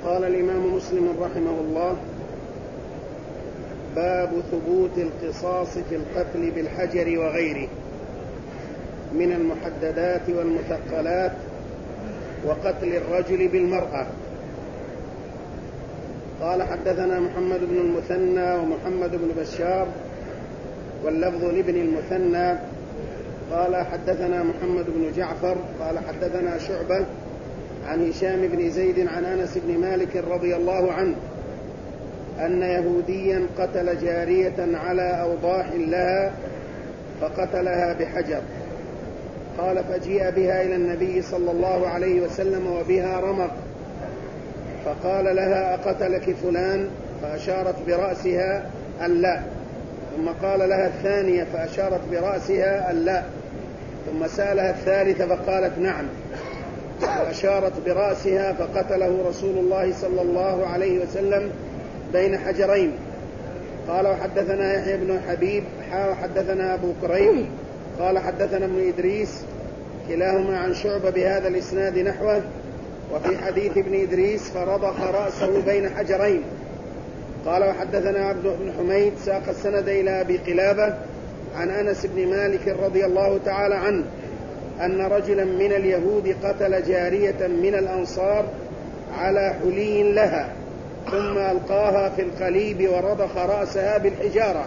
قال الإمام مسلم رحمه الله: باب ثبوت القصاص في القتل بالحجر وغيره من المحددات والمثقلات وقتل الرجل بالمرأة. قال: حدثنا محمد بن المثنى ومحمد بن بشار واللفظ لابن المثنى قال: حدثنا محمد بن جعفر قال: حدثنا شعبة عن هشام بن زيد عن أنس بن مالك رضي الله عنه أن يهوديا قتل جارية على أوضاح لها فقتلها بحجر. قال: فجيء بها إلى النبي صلى الله عليه وسلم وبها رمق، فقال لها: أقتلك فلان؟ فأشارت برأسها أن لا. ثم قال لها الثانية فأشارت برأسها أن لا. ثم سألها الثالثة فقالت نعم، وأشارت برأسها، فقتله رسول الله صلى الله عليه وسلم بين حجرين. قال: وحدثنا يحيى بن حبيب وحدثنا أبو كريم قال: حدثنا ابن إدريس كلاهما عن شعبة بهذا الإسناد نحوه. وفي حديث ابن إدريس فرضخ رأسه بين حجرين. قال: وحدثنا عبد بن حميد ساق السند إلى أبي قلابة عن أنس بن مالك رضي الله تعالى عنه أن رجلا من اليهود قتل جارية من الأنصار على حلي لها، ثم ألقاها في القليب ورضخ رأسها بالحجارة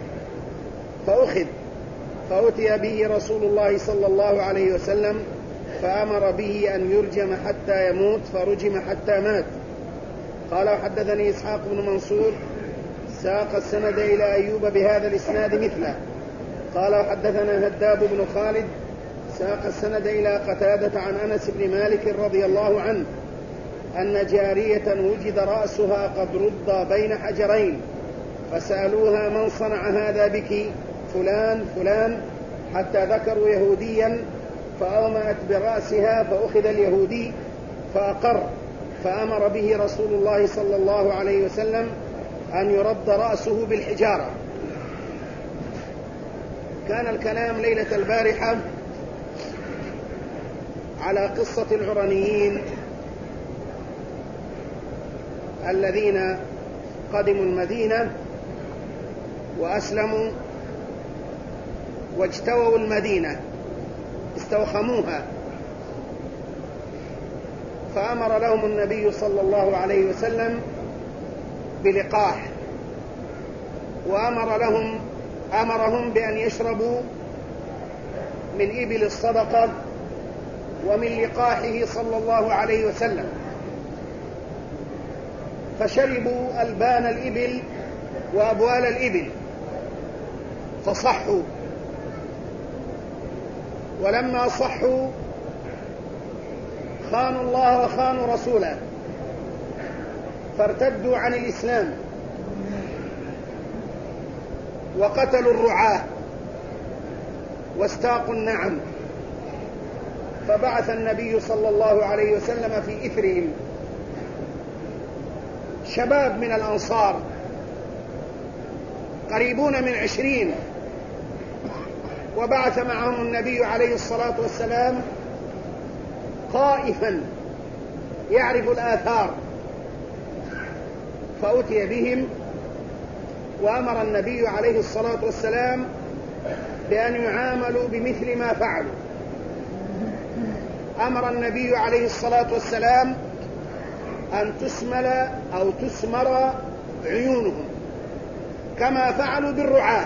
فأخذ، فأتي به رسول الله صلى الله عليه وسلم فأمر به أن يرجم حتى يموت، فرجم حتى مات. قال: وحدثني إسحاق بن منصور ساق السند إلى أيوب بهذا الإسناد مثله. قال: وحدثنا هداب بن خالد ساق السند إلى قتادة عن أنس بن مالك رضي الله عنه أن جارية وجد رأسها قد رد بين حجرين، فسألوها: من صنع هذا بك؟ فلان فلان، حتى ذكروا يهوديا، فأومأت برأسها، فأخذ اليهودي فأقر، فأمر به رسول الله صلى الله عليه وسلم أن يرد رأسه بالحجارة. كان الكلام ليلة البارحة على قصة العرنيين الذين قدموا المدينة وأسلموا واجتووا المدينة، استوخموها، فأمر لهم النبي صلى الله عليه وسلم بلقاح، وأمرهم بأن يشربوا من إبل الصدقة ومن لقاحه صلى الله عليه وسلم، فشربوا ألبان الإبل وأبوال الإبل فصحوا، ولما صحوا خانوا الله وخانوا رسوله، فارتدوا عن الإسلام وقتلوا الرعاة واستاقوا النعم. فبعث النبي صلى الله عليه وسلم في إثرهم شباب من الأنصار قريبون من 20، وبعث معهم النبي عليه الصلاة والسلام خائفا يعرف الآثار، فأتي بهم، وأمر النبي عليه الصلاة والسلام بأن يعاملوا بمثل ما فعلوا. أمر النبي عليه الصلاة والسلام أن تسمل أو تسمر عيونهم كما فعلوا بالرعاة.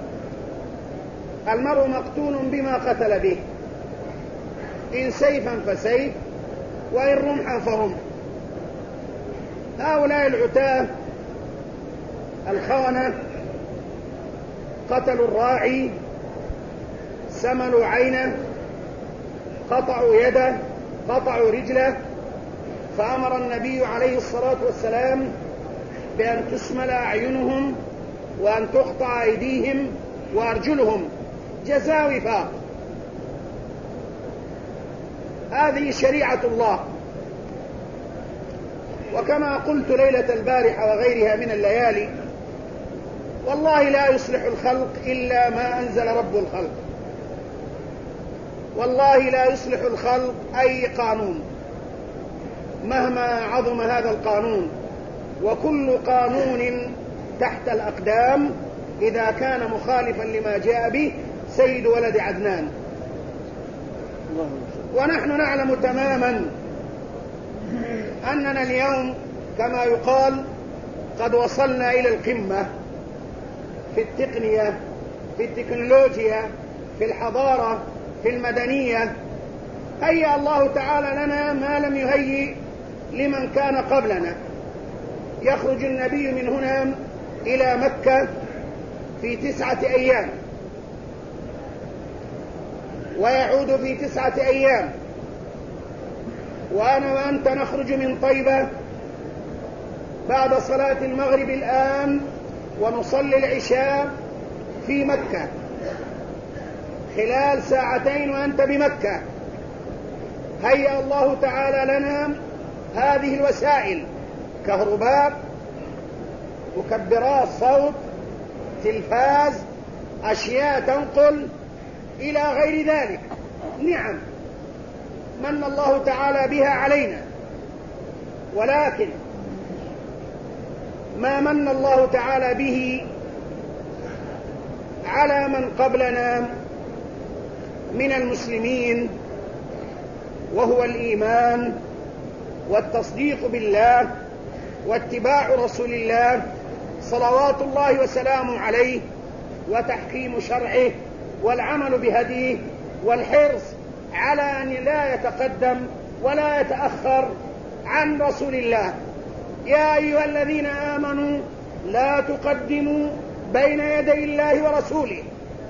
المرء مقتول بما قتل به، إن سيفا فسيف، وإن رمحا فرمح. هؤلاء العتاة الخونة قتلوا الراعي، سملوا عينه، قطعوا يده، قطعوا رجله، فأمر النبي عليه الصلاة والسلام بأن تسمل أعينهم وأن تقطع أيديهم وأرجلهم جزاء وفاق. هذه شريعة الله. وكما قلت ليلة البارحة وغيرها من الليالي، والله لا يصلح الخلق إلا ما أنزل رب الخلق، والله لا يصلح الخلق أي قانون، مهما عظم هذا القانون، وكل قانون تحت الأقدام إذا كان مخالفا لما جاء به سيد ولد عدنان. ونحن نعلم تماما أننا اليوم كما يقال قد وصلنا إلى القمة في التقنية، في التكنولوجيا، في الحضارة، في المدنية. هيأ الله تعالى لنا ما لم يهيئ لمن كان قبلنا. يخرج النبي من هنا إلى مكة في 9 أيام، ويعود في 9 أيام، وأنا وأنت نخرج من طيبة بعد صلاة المغرب الآن ونصلي العشاء في مكة خلال 2 ساعة وأنت بمكة. هيأ الله تعالى لنا هذه الوسائل: كهرباء، مكبرات صوت، تلفاز، أشياء تنقل إلى غير ذلك. نعم من الله تعالى بها علينا، ولكن ما من الله تعالى به على من قبلنا من المسلمين، وهو الإيمان والتصديق بالله واتباع رسول الله صلوات الله وسلامه عليه، وتحكيم شرعه والعمل بهديه، والحرص على أن لا يتقدم ولا يتأخر عن رسول الله. يا أيها الذين آمنوا لا تقدموا بين يدي الله ورسوله.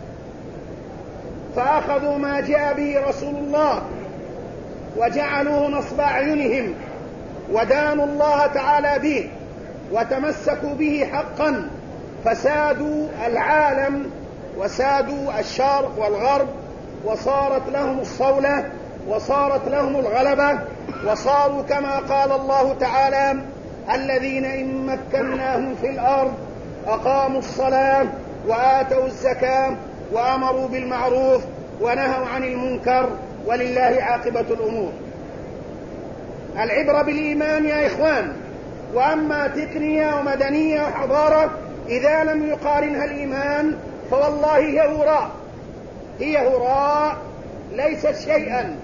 فأخذوا ما جاء به رسول الله وجعلوه نصب أعينهم، ودانوا الله تعالى به وتمسكوا به حقا، فسادوا العالم وسادوا الشرق والغرب، وصارت لهم الصولة وصارت لهم الغلبة، وصاروا كما قال الله تعالى: الذين إن مكناهم في الأرض أقاموا الصلاة وآتوا الزكاة وأمروا بالمعروف ونهوا عن المنكر ولله عاقبة الأمور. العبرة بالإيمان يا إخوان. وأما تقنية ومدنية وحضارة إذا لم يقارنها الإيمان فوالله هي هراء ليست شيئا.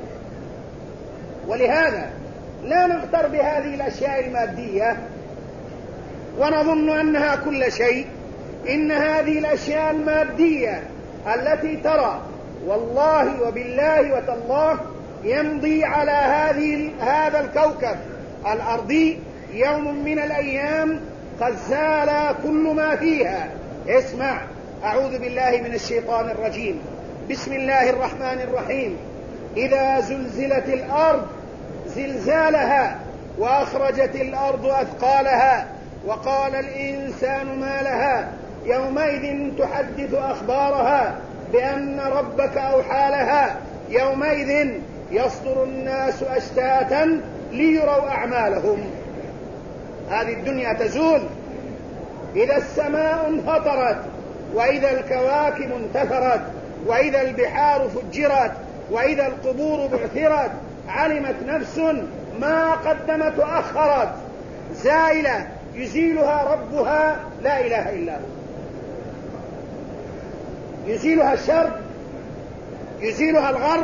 ولهذا لا نغتر بهذه الأشياء المادية ونظن أنها كل شيء. إن هذه الأشياء المادية التي ترى والله وبالله وتالله يمضي على هذا الكوكب الأرضي يوم من الأيام قد زال كل ما فيها. اسمع: أعوذ بالله من الشيطان الرجيم. بسم الله الرحمن الرحيم. إذا زلزلت الأرض زلزالها وأخرجت الأرض أثقالها وقال الإنسان ما لها يومئذ تحدث أخبارها بأن ربك أوحى لها يومئذ يصدر الناس أشتاتا ليروا أعمالهم. هذه الدنيا تزول. إذا السماء انفطرت، وإذا الكواكب انتثرت، وإذا البحار فجرت، وإذا القبور بعثرت، علمت نفس ما قدمت وأخرت. زائلة يزيلها ربها لا إله إلا هو. يزيلها الشرق، يزيلها الغرب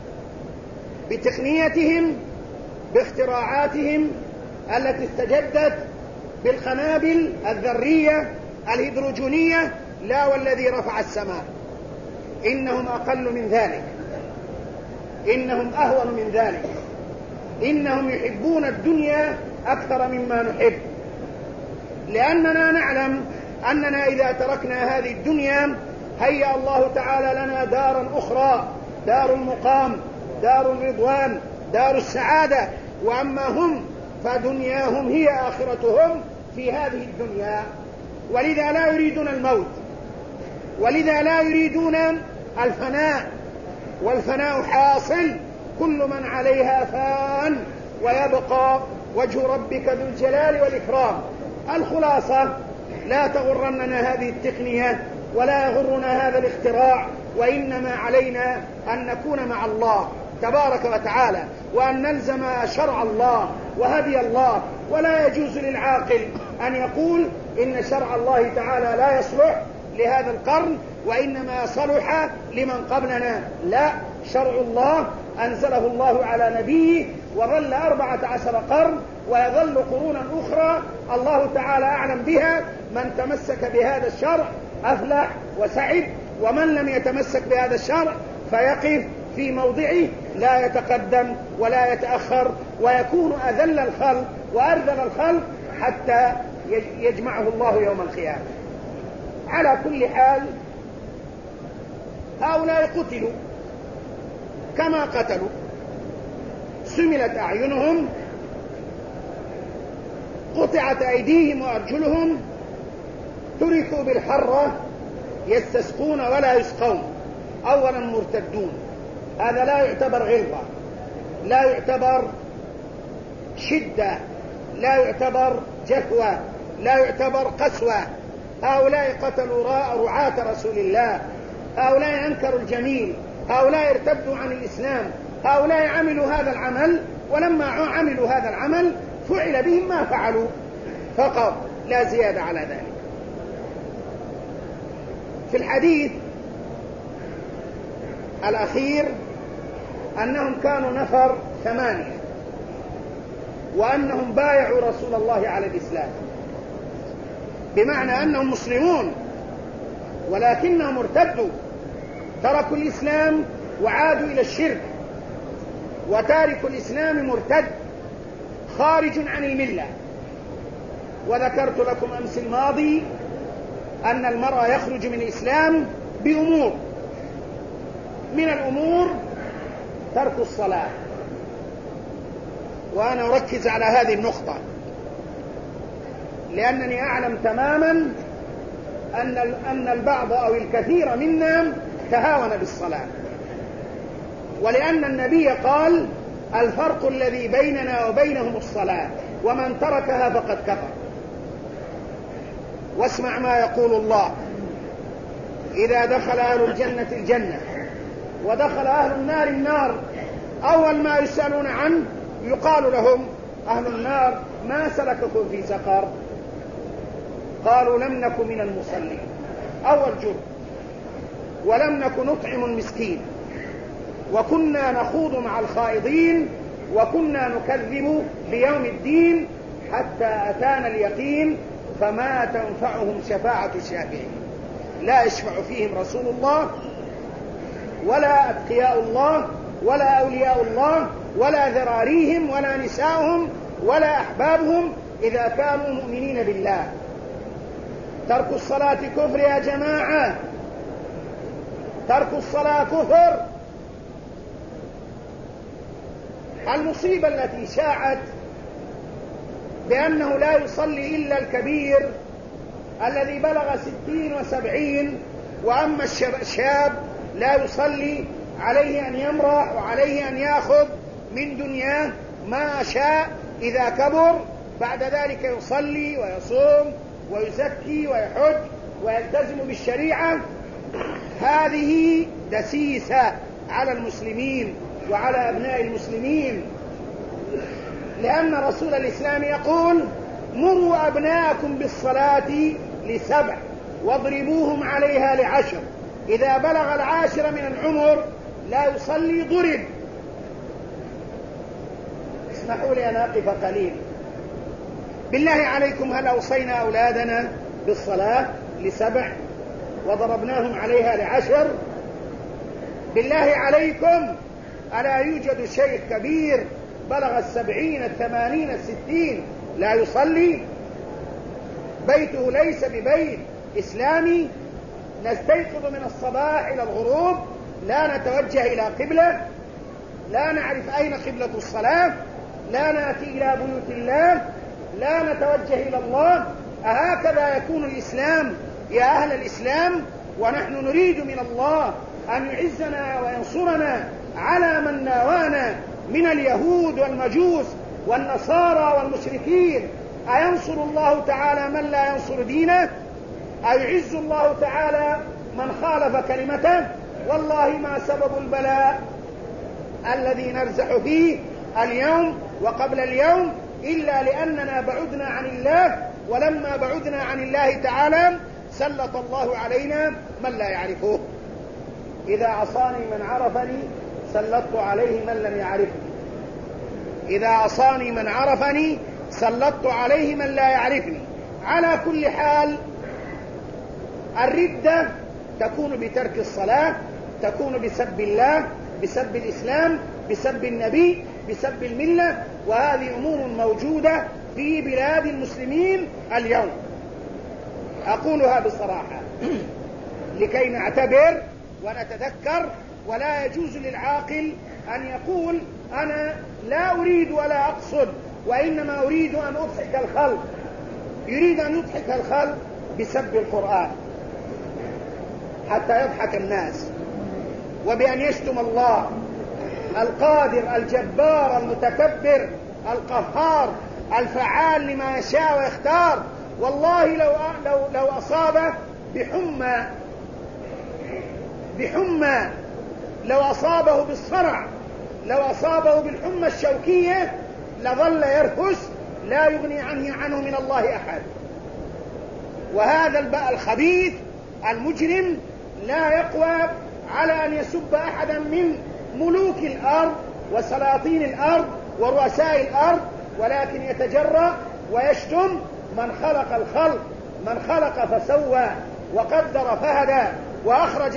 بتقنيتهم، باختراعاتهم التي استجدت بالقنابل الذرية الهيدروجينية. لا والذي رفع السماء. إنهم أقل من ذلك، إنهم أهون من ذلك. إنهم يحبون الدنيا أكثر مما نحب، لأننا نعلم أننا إذا تركنا هذه الدنيا هيأ الله تعالى لنا دارا أخرى، دار المقام، دار الرضوان، دار السعادة. وأما هم فدنياهم هي آخرتهم في هذه الدنيا، ولذا لا يريدون الموت، ولذا لا يريدون الفناء. والفناء حاصل، كل من عليها فان ويبقى وجه ربك ذو الجلال والإكرام. الخلاصة: لا تغرننا هذه التقنية ولا يغرنا هذا الاختراع، وإنما علينا أن نكون مع الله تبارك وتعالى، وأن نلزم شرع الله وهدي الله. ولا يجوز للعاقل أن يقول إن شرع الله تعالى لا يصلح لهذا القرن وإنما صلح لمن قبلنا. لا، شرع الله أنزله الله على نبيه وظل 14 قرن، ويظل قرونا أخرى الله تعالى أعلم بها. من تمسك بهذا الشرع أفلح وسعد، ومن لم يتمسك بهذا الشرع فيقف في موضعه، لا يتقدم ولا يتأخر، ويكون أذل الخلق وأرذل الخلق حتى يجمعه الله يوم القيامة. على كل حال، هؤلاء قتلوا كما قتلوا، سملت أعينهم، قطعت أيديهم وأرجلهم، تركوا بالحرة يستسقون ولا يسقون. أولا مرتدون، هذا لا يعتبر غلظة، لا يعتبر شدة، لا يعتبر جفوة، لا يعتبر قسوة. هؤلاء قتلوا رعاة رسول الله، هؤلاء أنكروا الجميل، هؤلاء ارتدوا عن الإسلام، هؤلاء عملوا هذا العمل، ولما عملوا هذا العمل فعل بهم ما فعلوا فقط، لا زيادة على ذلك. في الحديث الأخير أنهم كانوا نفر 8، وأنهم بايعوا رسول الله على الإسلام، بمعنى أنهم مسلمون ولكنهم ارتدوا، تركوا الإسلام وعادوا إلى الشرك. وتارك الإسلام مرتد خارج عن الملة. وذكرت لكم أمس الماضي أن المرء يخرج من الإسلام بأمور، من الأمور ترك الصلاة. وأنا أركز على هذه النقطة لأنني أعلم تماما أن البعض أو الكثير منا تهاون بالصلاة، ولأن النبي قال: الفرق الذي بيننا وبينهم الصلاة، ومن تركها فقد كفر. واسمع ما يقول الله: إذا دخل أهل الجنة الجنة ودخل أهل النار النار، أول ما يسألون عنه يقال لهم أهل النار: ما سلككم في سقر؟ قالوا: لم نك من المصلين، أول جرم، ولم نك نطعم المسكين، وكنا نخوض مع الخائضين، وكنا نكذب بيوم الدين حتى أتانا اليقين، فما تنفعهم شفاعة الشافعين. لا يشفع فيهم رسول الله ولا أتقياء الله ولا أولياء الله ولا ذراريهم ولا نساؤهم ولا أحبابهم إذا كانوا مؤمنين بالله. ترك الصلاة كفر يا جماعة، ترك الصلاة كفر. المصيبة التي شاعت بأنه لا يصلي إلا الكبير الذي بلغ 60 و70، وأما الشاب لا يصلي، عليه أن يمرح وعليه أن يأخذ من دنياه ما شاء إذا كبر، بعد ذلك يصلي ويصوم ويزكي ويحج ويلتزم بالشريعة. هذه دسيسة على المسلمين وعلى أبناء المسلمين، لأن رسول الإسلام يقول: مروا أبناءكم بالصلاة ل7 واضربوهم عليها ل10. إذا بلغ 10 من العمر لا يصلي ضرب. اسمحوا لي أن أقف قليل. بالله عليكم، هل أوصينا أولادنا بالصلاة ل7 وضربناهم عليها ل10؟ بالله عليكم، ألا يوجد شيخ كبير بلغ 70 80 60 لا يصلي؟ بيته ليس ببيت إسلامي، نستيقظ من الصباح إلى الغروب لا نتوجه إلى قبلة، لا نعرف أين قبلة الصلاة، لا نأتي إلى بيوت الله، لا نتوجه إلى الله. أهكذا يكون الإسلام يا أهل الإسلام؟ ونحن نريد من الله أن يعزنا وينصرنا على من ناوانا من اليهود والمجوس والنصارى والمشركين. أينصر الله تعالى من لا ينصر دينه؟ أيعز الله تعالى من خالف كلمته؟ والله ما سبب البلاء الذي نرزح فيه اليوم وقبل اليوم إلا لأننا بعدنا عن الله، ولما بعدنا عن الله تعالى سلط الله علينا من لا يعرفه. إذا عصاني من عرفني سلطت عليه من لم يعرفني. إذا عصاني من عرفني سلطت عليه من لا يعرفني. على كل حال الردة تكون بترك الصلاة، تكون بسب الله، بسب الإسلام، بسب النبي، بسب الملة، وهذه أمور موجودة في بلاد المسلمين اليوم. أقولها بصراحة لكي نعتبر ونتذكر. ولا يجوز للعاقل أن يقول أنا لا أريد ولا أقصد، وإنما أريد أن أضحك الخلق. يريد أن يضحك الخلق بسب القرآن حتى يضحك الناس، وبأن يشتم الله القادر الجبار المتكبر القهار الفعال لما يشاء ويختار. والله لو أصابه بحمى، لو أصابه بالصرع، لو أصابه بالحمى الشوكية لظل يرفس لا يغني عنه من الله أحد. وهذا الخبيث المجرم لا يقوى على أن يسب أحدا من ملوك الأرض وسلاطين الأرض ورؤساء الأرض، ولكن يتجرأ ويشتم من خلق الخلق، من خلق فسوى وقدر فهدى وأخرج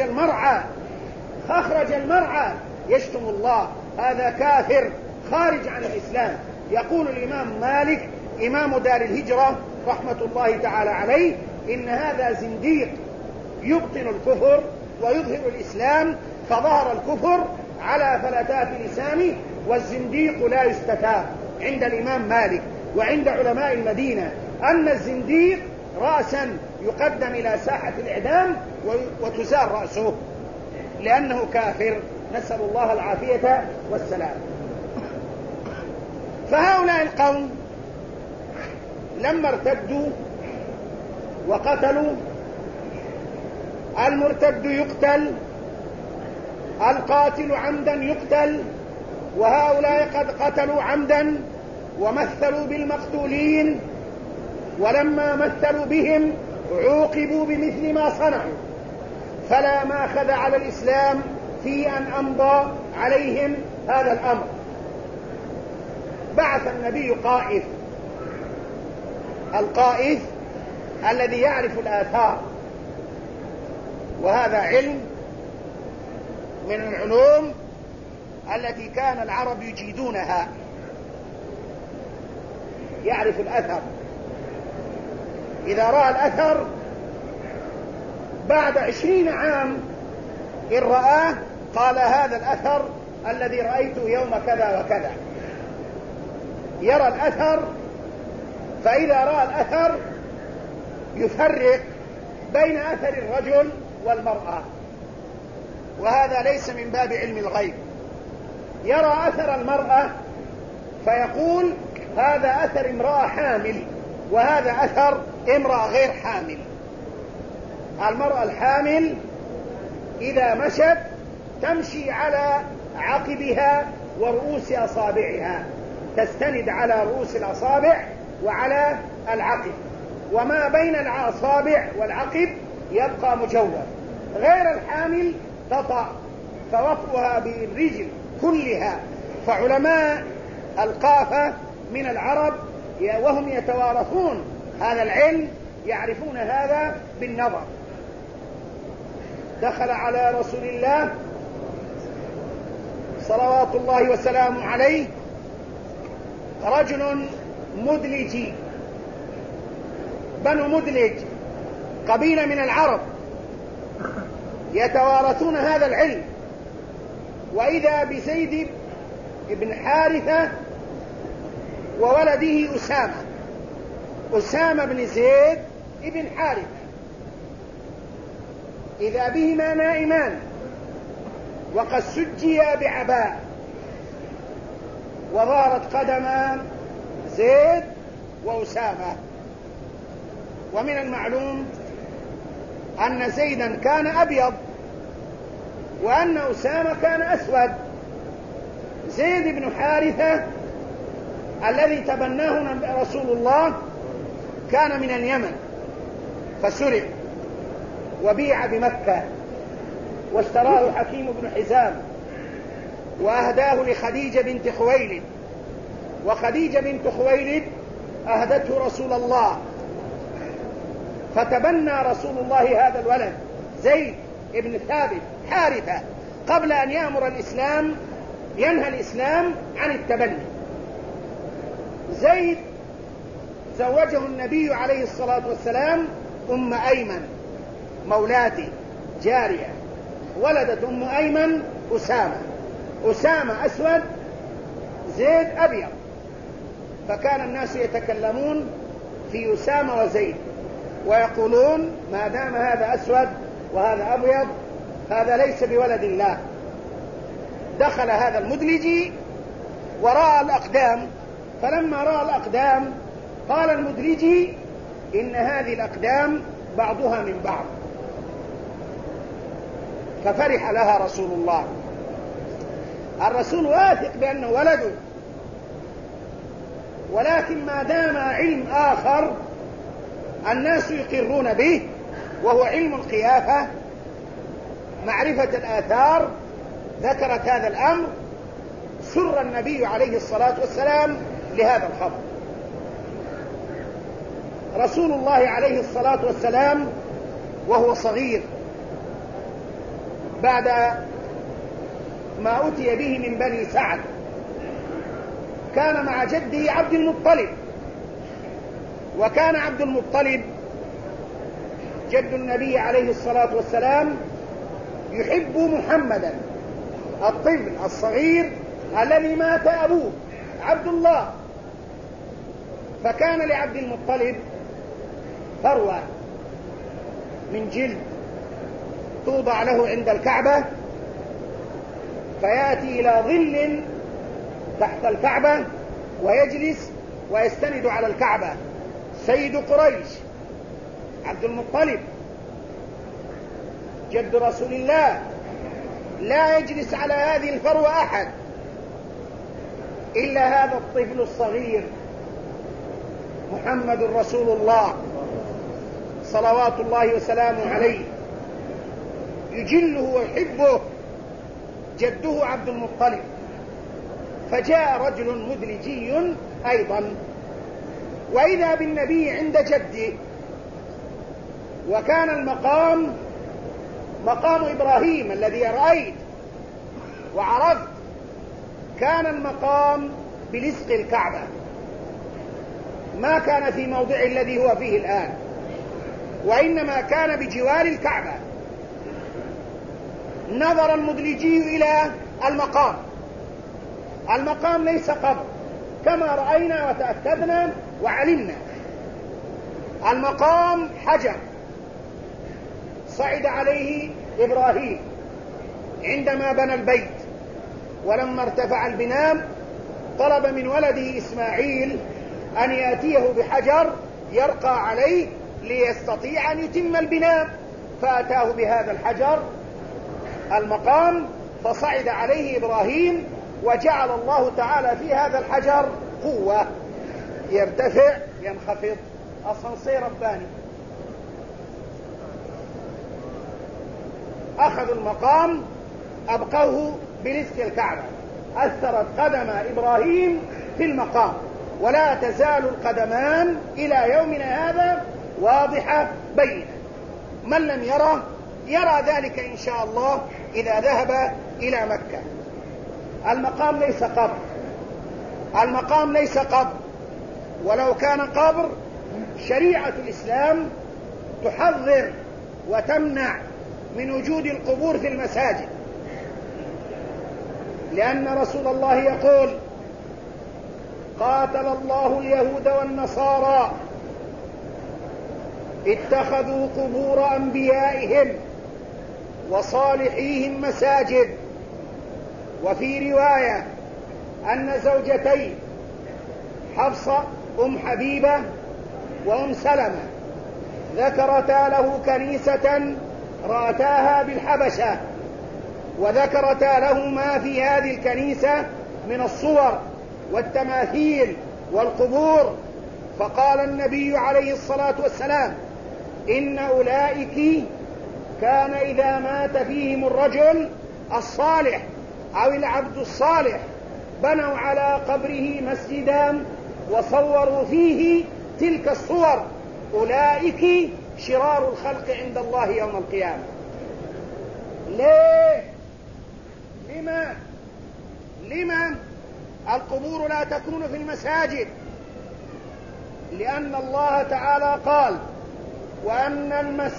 المرعى يشتم الله. هذا كافر خارج عن الإسلام. يقول الإمام مالك إمام دار الهجرة رحمة الله تعالى عليه إن هذا زنديق يبطن الكفر ويظهر الإسلام، فظهر الكفر على فلتات لسانه، والزنديق لا يستتاب عند الإمام مالك وعند علماء المدينة أن الزنديق رأسا يقدم إلى ساحة الإعدام وتزال رأسه لأنه كافر، نسأل الله العافية والسلام. فهؤلاء القوم لما ارتدوا وقتلوا، المرتد يقتل، القاتل عمدا يقتل، وهؤلاء قد قتلوا عمدا ومثلوا بالمقتولين، ولما مثلوا بهم عوقبوا بمثل ما صنعوا، فلا ماخذ على الإسلام في أن أمضى عليهم هذا الأمر. بعث النبي قائف، القائف الذي يعرف الآثار، وهذا علم من العلوم التي كان العرب يجيدونها. يعرف الأثر، إذا رأى الأثر بعد 20 عام إن رآه قال هذا الأثر الذي رأيته يوم كذا وكذا. يرى الأثر، فإذا رأى الأثر يفرق بين أثر الرجل والمرأة، وهذا ليس من باب علم الغيب. يرى أثر المرأة فيقول هذا أثر امرأة حامل، وهذا أثر امرأة غير حامل. المرأة الحامل إذا مشت تمشي على عقبها ورؤوس أصابعها، تستند على رؤوس الأصابع وعلى العقب، وما بين الأصابع والعقب يبقى مجوف. غير الحامل تطأ، فوطئها بالرجل كلها. فعلماء القافة من العرب وهم يتوارثون هذا العلم يعرفون هذا بالنظر. دخل على رسول الله صلوات الله وسلامه عليه رجل مدلجي، بنو مدلج قبيلة من العرب يتوارثون هذا العلم. وإذا بزيد بن حارثة وولده أسامة بن زيد بن حارثة، إذا بهما نائمان وقد سجيا بعباء، وظهرت قدما زيد وأسامة. ومن المعلوم أن زيدا كان أبيض وأن أسامة كان أسود، زيد بن حارثة الذي تبناه رسول الله كان من اليمن، فسرق وبيع بمكة، واشتراه حكيم بن حزام وأهداه لخديجة بنت خويلد، وخديجة بنت خويلد أهدته رسول الله، فتبنى رسول الله هذا الولد زيد بن ثابت حارثة قبل أن ينهى الإسلام عن التبني. زيد زوجه النبي عليه الصلاة والسلام أم أيمن مولاته جارية، ولدت أم أيمن أسامة أسود، زيد أبيض، فكان الناس يتكلمون في أسامة وزيد ويقولون ما دام هذا أسود وهذا أبيض هذا ليس بولد الله. دخل هذا المدلجي ورأى الأقدام، فلما رأى الأقدام قال المدلجي إن هذه الأقدام بعضها من بعض، ففرح لها رسول الله. الرسول واثق بأنه ولده، ولكن ما دام علم آخر الناس يقرون به وهو علم القيافة معرفة الآثار، ذكرت هذا الأمر، سر النبي عليه الصلاة والسلام لهذا الخبر. رسول الله عليه الصلاة والسلام وهو صغير بعد ما أتي به من بني سعد كان مع جده عبد المطلب، وكان عبد المطلب جد النبي عليه الصلاة والسلام يحب محمدا الطفل الصغير الذي مات أبوه عبد الله، فكان لعبد المطلب فروة من جلد توضع له عند الكعبة، فيأتي إلى ظل تحت الكعبة ويجلس ويستند على الكعبة. سيد قريش عبد المطلب جد رسول الله لا يجلس على هذه الفروة أحد إلا هذا الطفل الصغير محمد رسول الله صلوات الله وسلامه عليه، يجله ويحبه جده عبد المطلب. فجاء رجل مدلجي أيضا وإذا بالنبي عند جده، وكان المقام مقام إبراهيم الذي رأيت وعرفت، كان المقام بلسق الكعبة، ما كان في موضع الذي هو فيه الآن، وإنما كان بجوار الكعبة. نظر المدلجي إلى المقام، المقام ليس قبر كما رأينا وتأكدنا وعلمنا، المقام حجر صعد عليه إبراهيم عندما بنى البيت، ولما ارتفع البناء طلب من ولده إسماعيل أن يأتيه بحجر يرقى عليه ليستطيع أن يتم البناء، فأتاه بهذا الحجر المقام فصعد عليه إبراهيم، وجعل الله تعالى في هذا الحجر قوة، يرتفع ينخفض، أسانسير رباني. أخذوا المقام أبقوه بلسق الكعبة، أثرت قدم إبراهيم في المقام، ولا تزال القدمان إلى يومنا هذا واضحة بينة. من لم يرى ذلك إن شاء الله إذا ذهب إلى مكة. المقام ليس قبر، المقام ليس قبر، ولو كان قبر شريعة الإسلام تحذر وتمنع من وجود القبور في المساجد، لأن رسول الله يقول قاتل الله اليهود والنصارى اتخذوا قبور أنبيائهم وصالحيهم مساجد. وفي رواية أن زوجتي حفصة أم حبيبة وأم سلمة ذكرتا له كنيسة رأتاها بالحبشة، وذكرتا له ما في هذه الكنيسة من الصور والتماثيل والقبور. فقال النبي عليه الصلاة والسلام: إن أولئك كان إذا مات فيهم الرجل الصالح أو العبد الصالح بنوا على قبره مسجدا وصوروا فيه تلك الصور، أولئك شرار الخلق عند الله يوم القيامة. ليه؟ لما القبور لا تكون في المساجد؟ لأن الله تعالى قال: وأن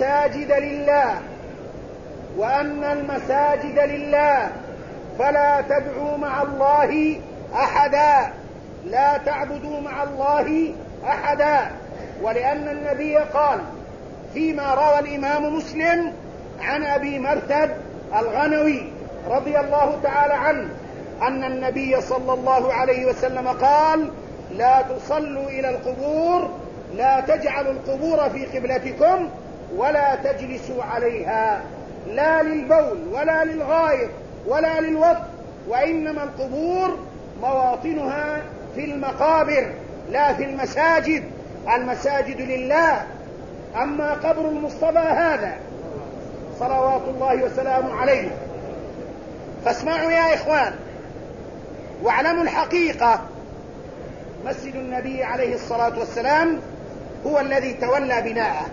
المساجد لله فلا تدعوا مع الله أحدا، لا تعبدوا مع الله أحدا. ولأن النبي قال فيما روى الإمام مسلم عن أبي مرثد الغنوي رضي الله تعالى عنه أن النبي صلى الله عليه وسلم قال: لا تصلوا إلى القبور، لا تجعلوا القبور في قبلتكم ولا تجلسوا عليها، لا للبول ولا للغائط ولا للوط، وإنما القبور مواطنها في المقابر لا في المساجد. المساجد لله. أما قبر المصطفى هذا صلوات الله وسلامه عليه، فاسمعوا يا إخوان واعلموا الحقيقة: مسجد النبي عليه الصلاة والسلام هو الذي تولى بناءه.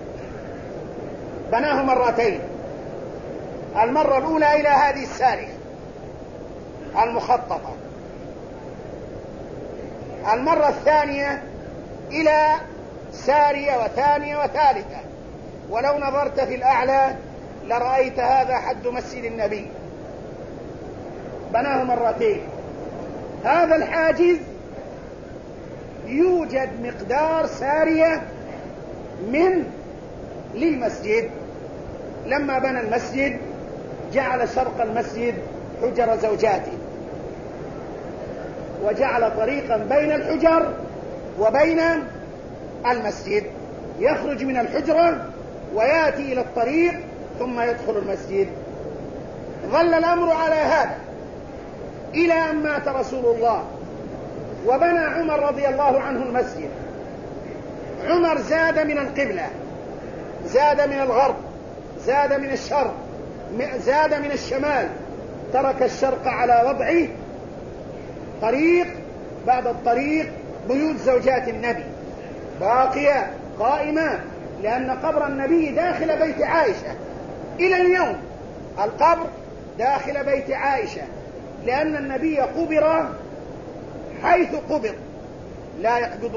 بناه مرتين، المرة الأولى إلى هذه السارية المخططة، المرة الثانية إلى سارية وثانية وثالثة. ولو نظرت في الأعلى لرأيت هذا حد مسجد النبي. بناه مرتين. هذا الحاجز يوجد مقدار سارية للمسجد. لما بنى المسجد جعل شرق المسجد حجر زوجاته، وجعل طريقا بين الحجر وبين المسجد، يخرج من الحجرة ويأتي إلى الطريق ثم يدخل المسجد. ظل الأمر على هذا إلى أن مات رسول الله، وبنى عمر رضي الله عنه المسجد. عمر زاد من القبلة، زاد من الغرب، زاد من الشرق، زاد من الشمال، ترك الشرق على وضعه، طريق بعد الطريق بيوت زوجات النبي باقية قائمة، لأن قبر النبي داخل بيت عائشة إلى اليوم. القبر داخل بيت عائشة، لأن النبي قبر حيث قبر. لا يقبض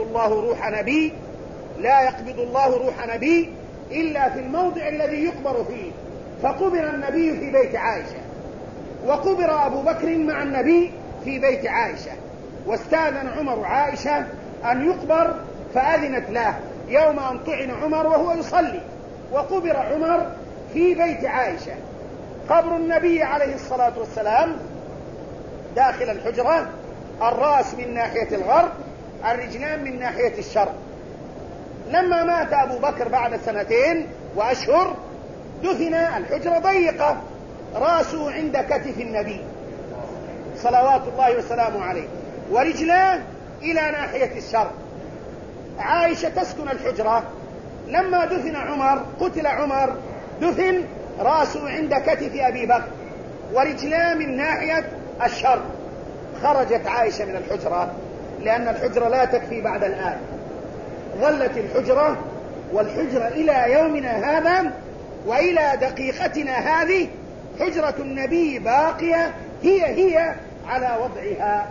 الله روح نبي إلا في الموضع الذي يقبر فيه. فقبر النبي في بيت عائشة، وقبر أبو بكر مع النبي في بيت عائشة، واستأذن عمر عائشة أن يقبر فأذنت له يوم أن طعن عمر وهو يصلي، وقبر عمر في بيت عائشة. قبر النبي عليه الصلاة والسلام داخل الحجرة، الرأس من ناحية الغرب، الرجلان من ناحية الشرق. لما مات أبو بكر بعد 2 وأشهر دفن، الحجرة ضيقة، رأسه عند كتف النبي صلوات الله وسلامه عليه، ورجلاه إلى ناحية الشرق. عائشة تسكن الحجرة. لما دفن عمر، قتل عمر، دفن رأسه عند كتف أبي بكر ورجلاه من ناحية الشرق. خرجت عائشة من الحجرة لأن الحجرة لا تكفي بعد الآن. ظلت الحجرة، والحجرة إلى يومنا هذا وإلى دقيقتنا هذه حجرة النبي باقية هي على وضعها،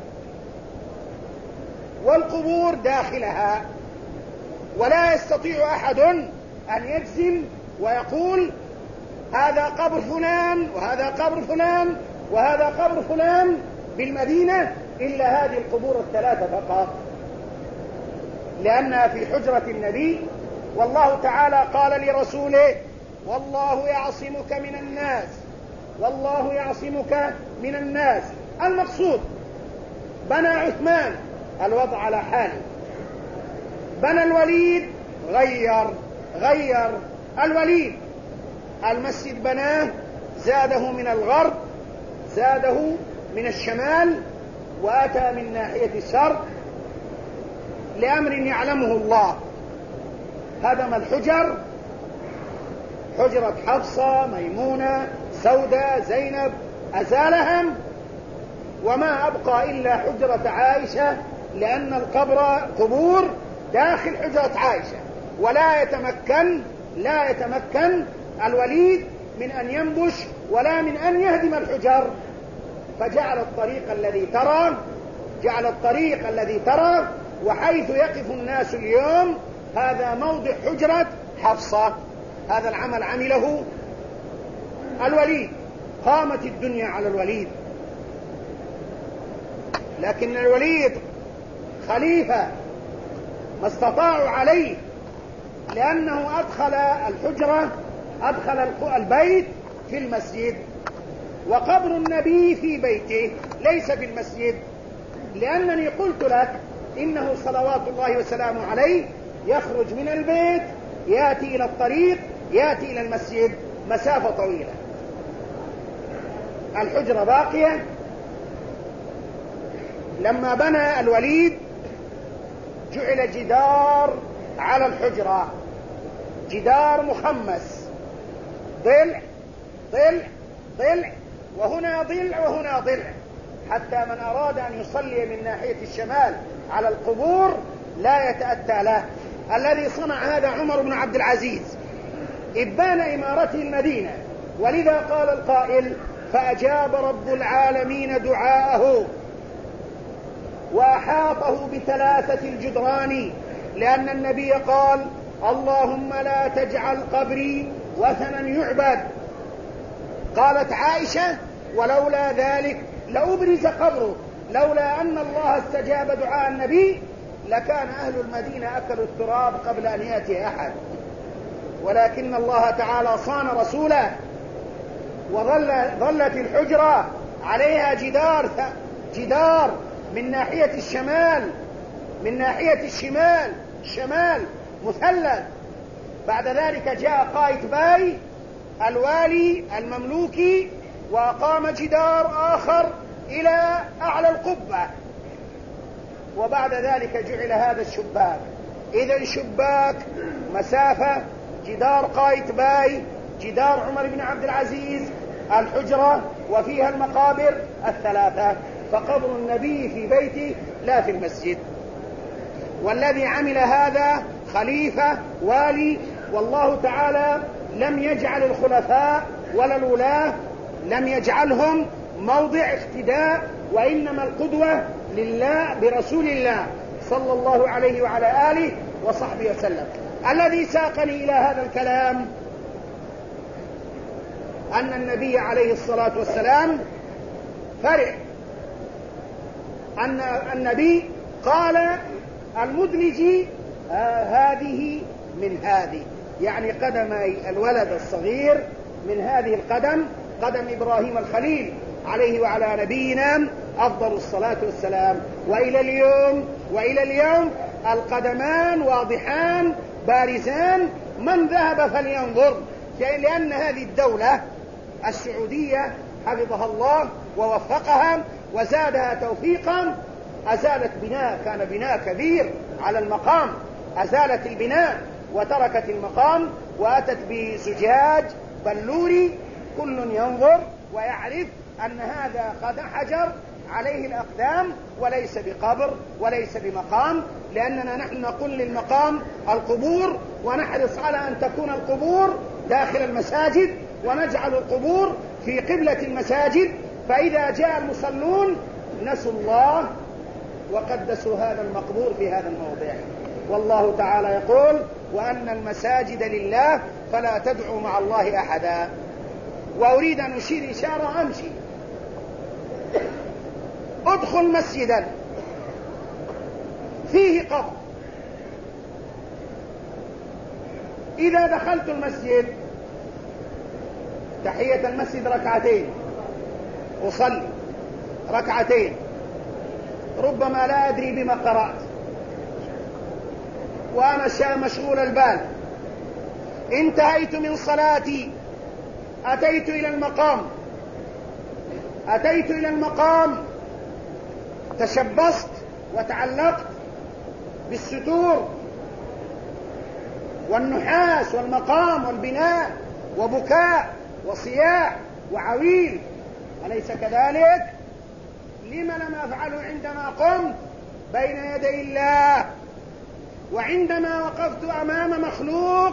والقبور داخلها. ولا يستطيع أحد أن يجزم ويقول هذا قبر فلان وهذا قبر فلان وهذا قبر فلان بالمدينة إلا هذه القبور 3 فقط، لأنها في حجرة النبي. والله تعالى قال لرسوله: والله يعصمك من الناس، والله يعصمك من الناس. المقصود بنى عثمان الوضع على حاله، بنى الوليد غير الوليد المسجد، بناه زاده من الغرب، زاده من الشمال وأتى من ناحية الشرق لأمر يعلمه الله. هدم الحجر، حجرة حفصة، ميمونة، سودة، زينب، أزالهم، وما أبقى إلا حجرة عائشة، لأن القبر قبور داخل حجرة عائشة، ولا يتمكن الوليد من أن ينبش ولا من أن يهدم الحجر، فجعل الطريق الذي ترى وحيث يقف الناس اليوم هذا موضع حجرة حفصة. هذا العمل عمله الوليد، قامت الدنيا على الوليد، لكن الوليد خليفة ما استطاعوا عليه، لأنه أدخل البيت في المسجد، وقبر النبي في بيته ليس في المسجد، لأنني قلت لك إنه صلوات الله وسلامه عليه يخرج من البيت يأتي إلى الطريق يأتي إلى المسجد مسافة طويلة. الحجرة باقية. لما بنى الوليد جعل جدار على الحجرة، جدار مخمس، ضلع ضلع ضلع، وهنا ضلع وهنا ضلع، حتى من أراد أن يصلي من ناحية الشمال على القبور لا يتأتى له. الذي صنع هذا عمر بن عبد العزيز إبان إمارته المدينة، ولذا قال القائل: فأجاب رب العالمين دعاءه وأحاطه بثلاثة الجدران، لأن النبي قال: اللهم لا تجعل قبري وثنا يعبد. قالت عائشة: ولولا ذلك لأبرز قبره، لولا أن الله استجاب دعاء النبي لكان أهل المدينة أكلوا التراب قبل أن يأتي أحد، ولكن الله تعالى صان رسوله، وظلت الحجرة عليها جدار من ناحية الشمال مثلث. بعد ذلك جاء قايتباي الوالي المملوكي وأقام جدار آخر إلى أعلى القبة، وبعد ذلك جعل هذا الشباك. إذا شباك مسافة، جدار قايتباي، جدار عمر بن عبد العزيز، الحجرة وفيها المقابر الثلاثة، فقبر النبي في بيته لا في المسجد. والذي عمل هذا خليفة والي، والله تعالى لم يجعل الخلفاء ولا الولاة لم يجعلهم موضع اقتداء، وإنما القدوة لله برسول الله صلى الله عليه وعلى آله وصحبه وسلم. الذي ساقني إلى هذا الكلام أن النبي عليه الصلاة والسلام فرح أن النبي قال: المدلج هذه من هذه، يعني قدمي الولد الصغير من هذه القدم، قدم إبراهيم الخليل عليه وعلى نبينا أفضل الصلاة والسلام. وإلى اليوم القدمان واضحان بارزان، من ذهب فلينظر، لأن هذه الدولة السعودية حفظها الله ووفقها وزادها توفيقا أزالت بناء كان بناء كبير على المقام، أزالت البناء وتركت المقام وأتت بزجاج بلوري، كل ينظر ويعرف أن هذا قد حجر عليه الأقدام وليس بقبر وليس بمقام، لأننا نحن نقول للمقام القبور، ونحرص على أن تكون القبور داخل المساجد، ونجعل القبور في قبلة المساجد، فإذا جاء المصلون نسوا الله وقدسوا هذا المقبور في هذا الموضع. والله تعالى يقول: وأن المساجد لله فلا تدعوا مع الله أحدا. وأريد أن أشير إشارة أمشي. ادخل مسجدا فيه قبر، إذا دخلت المسجد تحية المسجد ركعتين، أصلي ركعتين، ربما لا أدري بما قرأت وأنا مشغول البال، انتهيت من صلاتي أتيت إلى المقام، أتيت إلى المقام تشبصت وتعلقت بالستور والنحاس والمقام والبناء وبكاء وصياح وعويل، أليس كذلك؟ لم لم أفعله عندما قمت بين يدي الله وعندما وقفت أمام مخلوق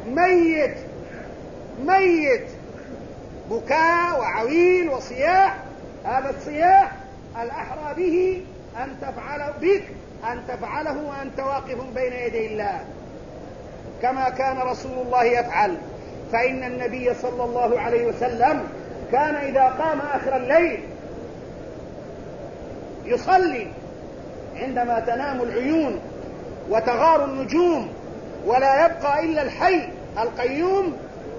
ميت بكاء وعويل وصياح؟ هذا الصياح الأحرى به أن تفعله وأنت واقف بين يدي الله كما كان رسول الله يفعل. فإن النبي صلى الله عليه وسلم كان إذا قام آخر الليل يصلي عندما تنام العيون وتغار النجوم ولا يبقى إلا الحي القيوم،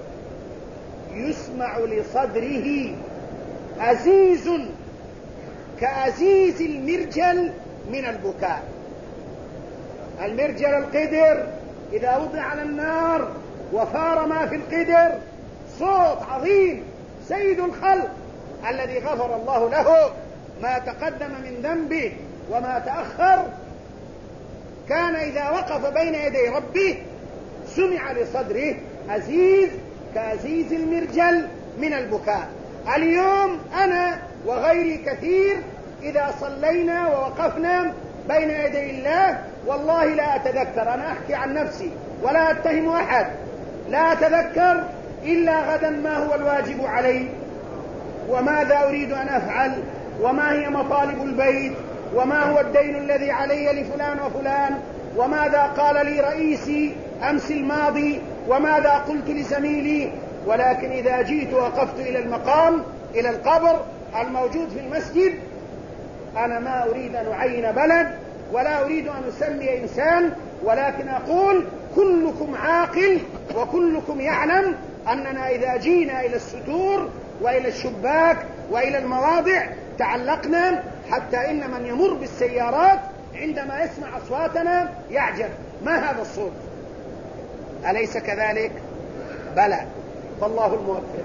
يسمع لصدره أزيز كأزيز المرجل من البكاء. المرجل القدر إذا وضع على النار وفار ما في القدر، صوت عظيم، سيد الخلق الذي غفر الله له ما تقدم من ذنبه وما تأخر، كان إذا وقف بين يدي ربه سمع لصدره أزيز كأزيز المرجل من البكاء. اليوم أنا وغيري كثير إذا صلينا ووقفنا بين يدي الله والله لا أتذكر، أنا أحكي عن نفسي ولا أتهم أحد، لا أتذكر إلا غدا ما هو الواجب علي وماذا أريد أن أفعل وما هي مطالب البيت وما هو الدين الذي علي لفلان وفلان وماذا قال لي رئيسي أمس الماضي وماذا قلت لزميلي. ولكن إذا جئت وقفت إلى المقام إلى القبر الموجود في المسجد، أنا ما أريد أن أعين بلد ولا أريد أن أسمي إنسان، ولكن أقول كلكم عاقل وكلكم يعلم أننا إذا جينا إلى الستور وإلى الشباك وإلى المواضع تعلقنا، حتى إن من يمر بالسيارات عندما يسمع أصواتنا يعجب، ما هذا الصوت؟ أليس كذلك؟ بلى، فالله الموفق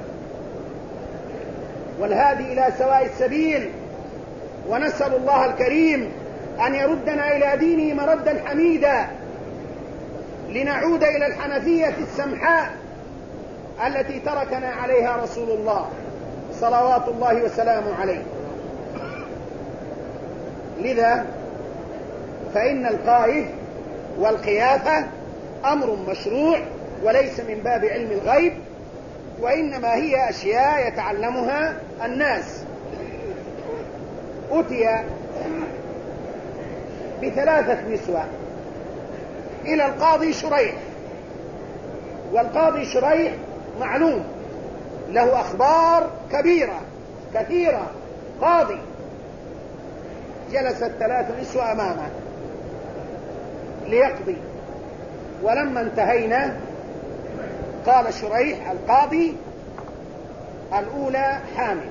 والهادي إلى سواء السبيل. ونسأل الله الكريم أن يردنا إلى دينه مردا حميدا، لنعود إلى الحنفية السمحاء التي تركنا عليها رسول الله صلوات الله وسلامه عليه. لذا فإن القائف والقيافة أمر مشروع وليس من باب علم الغيب، وإنما هي أشياء يتعلمها الناس. أتي ب3 نسوة إلى القاضي شريح، والقاضي شريح معلوم له أخبار كبيرة كثيرة، قاضي. جلست 3 نسوة أمامه ليقضي، ولما انتهينا قال شريح القاضي: الأولى حامل،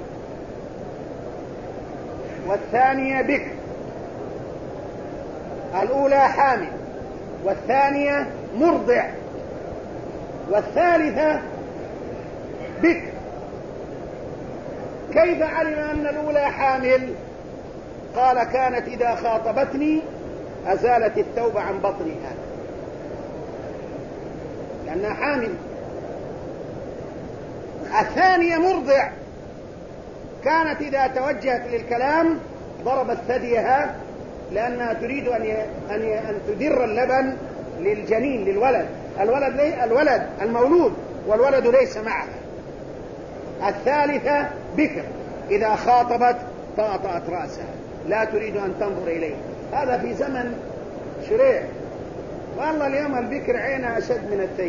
والثانية بكر. الأولى حامل والثانية مرضع والثالثة بكر. كيف علم أن الأولى حامل؟ قال: كانت إذا خاطبتني أزالت الثوب عن بطنها، لأنها حامل. الثانية مرضع، كانت إذا توجهت للكلام ضربت ثديها لأنها تريد أن تدر اللبن للجنين للولد، الولد المولود، والولد ليس معها. الثالثة بكر، إذا خاطبت طأطأت رأسها لا تريد أن تنظر إليه. هذا في زمن شريح، والله اليوم البكر عينها أشد من الثيب.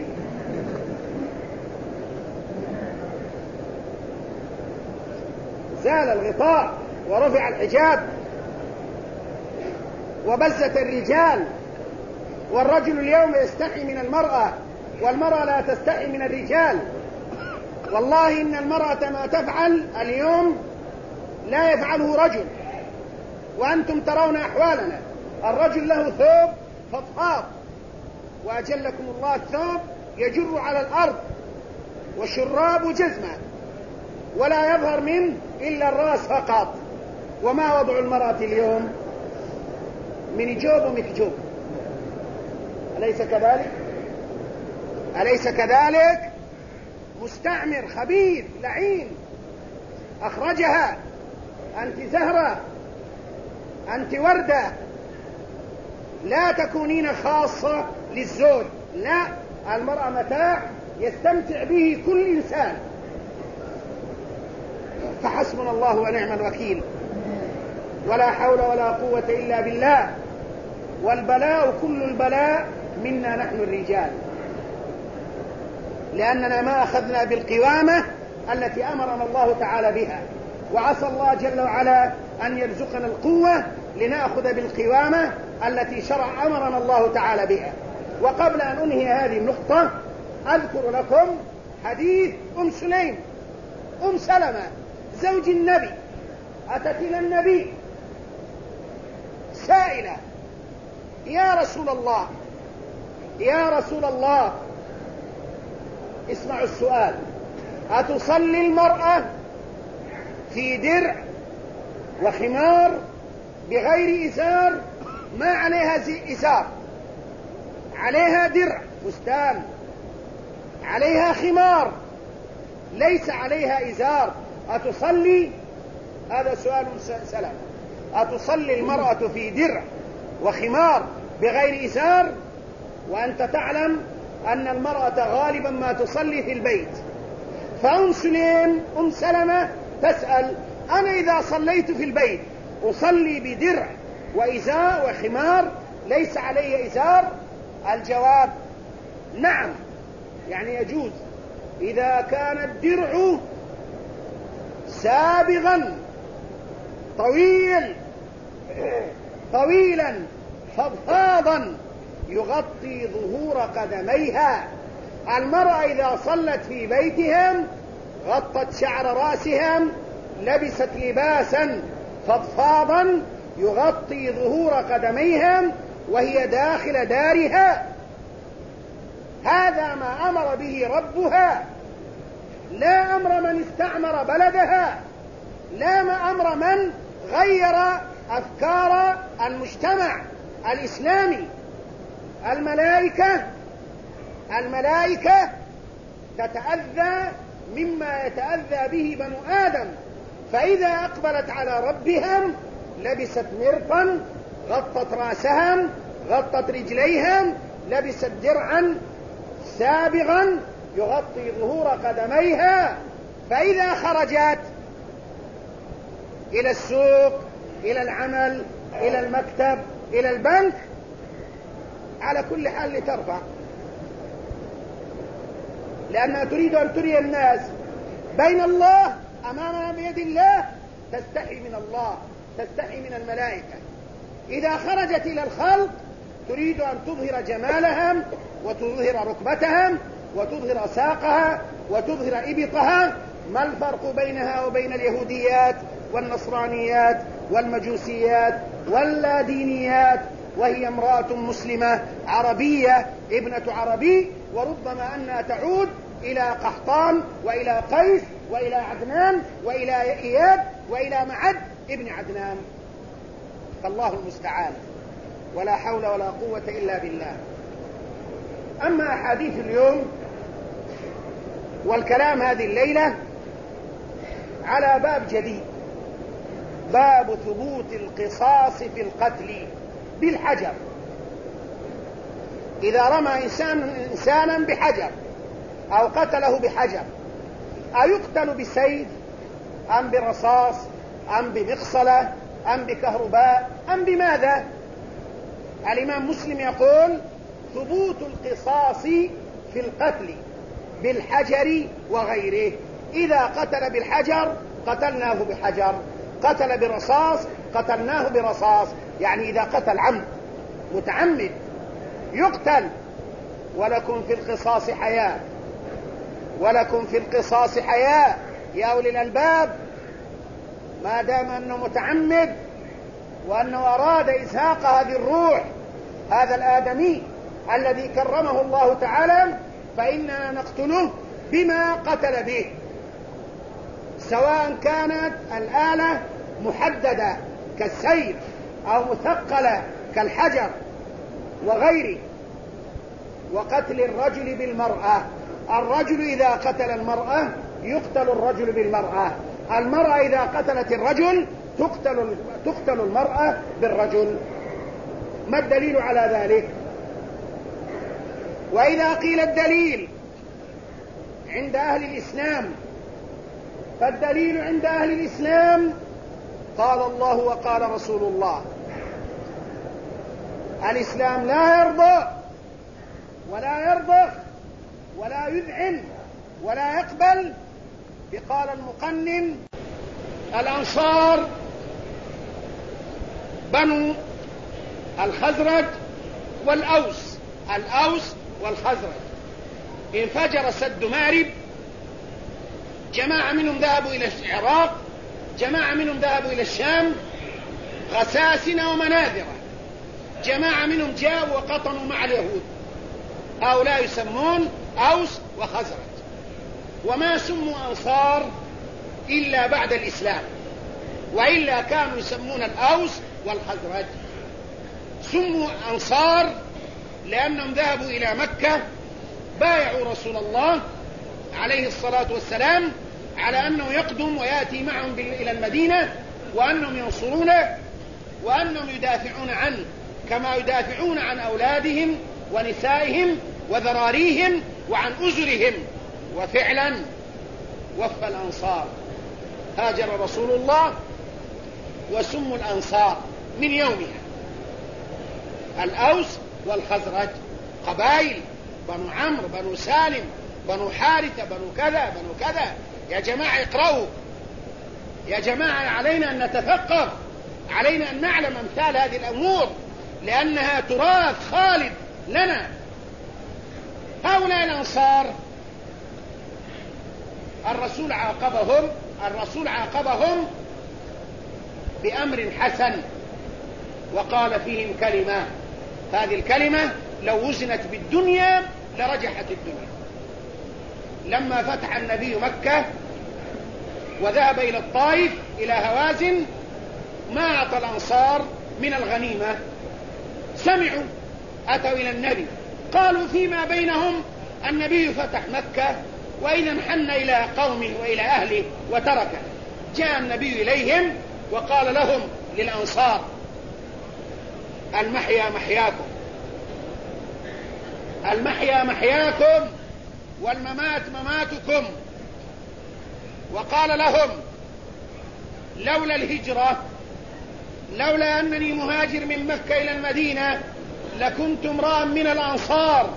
زال الغطاء ورفع الحجاب وبزت الرجال، والرجل اليوم يستحي من المرأة والمرأة لا تستحي من الرجال. والله إن المرأة ما تفعل اليوم لا يفعله رجل، وأنتم ترون أحوالنا. الرجل له ثوب فضفاض، وأجلكم الله الثوب يجر على الأرض، وشراب جزمة، ولا يظهر منه إلا الرأس فقط. وما وضع المرأة اليوم؟ من جوب ومكجوب، أليس كذلك؟ أليس كذلك؟ مستعمر خبيث لعين أخرجها. أنت زهرة، أنت وردة، لا تكونين خاصة للزوج، لا، المرأة متاع يستمتع به كل إنسان. فحسبنا الله ونعم الوكيل، ولا حول ولا قوة إلا بالله. والبلاء كل البلاء منا نحن الرجال، لأننا ما أخذنا بالقوامة التي أمرنا الله تعالى بها، وعسى الله جل وعلا أن يرزقنا القوة لنأخذ بالقوامة التي أمرنا الله تعالى بها. وقبل أن أنهي هذه النقطة أذكر لكم حديث أم سليم، أم سلمة زوج النبي، أتت إلى النبي سائلة: يا رسول الله، يا رسول الله، اسمعوا السؤال، أتصلي المرأة في درع وخمار بغير إزار؟ ما عليها إزار، عليها درع فستان، عليها خمار، ليس عليها إزار، أتصلي؟ هذا سؤال سلام. أتصلي المرأة في درع وخمار بغير إزار؟ وأنت تعلم أن المرأة غالبا ما تصلي في البيت. فأم سليم أم سلمة تسأل: أنا إذا صليت في البيت أصلي بدرع وإزار وخمار ليس علي إزار؟ الجواب: نعم، يعني يجوز إذا كان الدرع سابغا طويلا فضفاضا يغطي ظهور قدميها. المرأة إذا صلت في بيتهم غطت شعر رأسهم، لبست لباسا فضفاضا يغطي ظهور قدميهم وهي داخل دارها. هذا ما أمر به ربها، لا أمر من استعمر بلدها، لا ما أمر من غير أفكار المجتمع الإسلامي. الملائكة تتأذى مما يتأذى به بنو آدم، فإذا أقبلت على ربهم لبست مرطا، غطت رأسهم، غطت رجليهم، لبست درعا سابغا يغطي ظهور قدميها. فإذا خرجت إلى السوق، إلى العمل، إلى المكتب، إلى البنك، على كل حال لترفع، لأنها تريد أن تري الناس بين الله أمامها بيد الله، تستحي من الله، تستحي من الملائكة. إذا خرجت إلى الخلق تريد أن تظهر جمالهم وتظهر ركبتهم وتظهر ساقها وتظهر إبطها. ما الفرق بينها وبين اليهوديات والنصرانيات والمجوسيات واللادينيات؟ وهي امرأة مسلمة عربية ابنة عربي، وربما أنها تعود إلى قحطان وإلى قيس وإلى عدنان وإلى إياد وإلى معد ابن عدنان. فالله المستعان، ولا حول ولا قوة إلا بالله. أما أحاديث اليوم والكلام هذه الليلة على باب جديد، باب ثبوت القصاص في القتل بالحجر. إذا رمى إنسانا بحجر أو قتله بحجر، أيقتل بالسيف أم برصاص أم بمقصلة أم بكهرباء أم بماذا؟ الإمام مسلم يقول: ثبوت القصاص في القتل بالحجر وغيره. إذا قتل بالحجر قتلناه بحجر، قتل برصاص قتلناه برصاص. يعني إذا قتل عمد متعمد يقتل. ولكم في القصاص حياة، ولكم في القصاص حياة يا أولي الألباب. ما دام أنه متعمد وأنه أراد إزهاق هذه الروح، هذا الآدمي الذي كرمه الله تعالى، فإننا نقتله بما قتل به، سواء كانت الآلة محددة كالسيف أو مثقلة كالحجر وغيره. وقتل الرجل بالمرأة، الرجل إذا قتل المرأة يقتل الرجل بالمرأة، المرأة إذا قتلت الرجل تقتل المرأة بالرجل. ما الدليل على ذلك؟ وإذا قيل الدليل عند أهل الإسلام فالدليل عند أهل الإسلام قال الله وقال رسول الله. الإسلام لا يرضى ولا يرضخ ولا يذعن ولا يقبل بقال المقنن الأنصار بنو الخزرج والأوس، الأوس والخزرج. انفجر سد مارب، جماعة منهم ذهبوا إلى العراق، جماعة منهم ذهبوا إلى الشام غساسنة ومناذرة، جماعة منهم جاءوا وقطنوا مع اليهود. هؤلاء يسمون أوس وخزرج، وما سموا أنصار إلا بعد الإسلام، وإلا كانوا يسمون الأوس والخزرج. سموا أنصار لأنهم ذهبوا إلى مكة، بايعوا رسول الله عليه الصلاة والسلام على أنه يقدم ويأتي معهم إلى المدينة، وأنهم ينصرونه، وأنهم يدافعون عنه كما يدافعون عن أولادهم ونسائهم وذراريهم وعن أزرهم. وفعلا وفى الأنصار، هاجر رسول الله وسموا الأنصار من يومها. الأوس والخزرج قبائل، بنو عمرو، بنو سالم، بنو حارثة، بنو كذا بنو كذا. يا جماعة اقرأوا، يا جماعة علينا أن نتفقه، علينا أن نعلم أمثال هذه الأمور لأنها تراث خالد لنا. هؤلاء الأنصار الرسول عاقبهم بأمر حسن، وقال فيهم كلمة، هذه الكلمة لو وزنت بالدنيا لرجحت الدنيا. لما فتح النبي مكة وذهب إلى الطائف إلى هوازن ما أعطى الأنصار من الغنيمة. سمعوا، أتوا إلى النبي قالوا فيما بينهم النبي فتح مكة وإذا انحن إلى قوم وإلى أهله وتركه. جاء النبي إليهم وقال لهم للأنصار المحيا محياكم، المحيا محياكم والممات مماتكم. وقال لهم لولا الهجرة، لولا أنني مهاجر من مكة إلى المدينة لكنت امرأ من الأنصار،